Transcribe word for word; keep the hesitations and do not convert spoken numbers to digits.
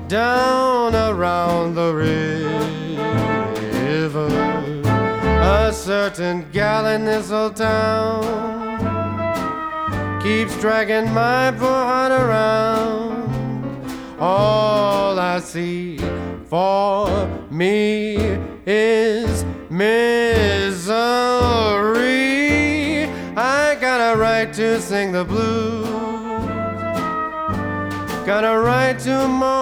down around the river. A certain gal in this old town keeps dragging my poor heart around. All I see for me is misery. I got a right to sing the blues, got a right to moan.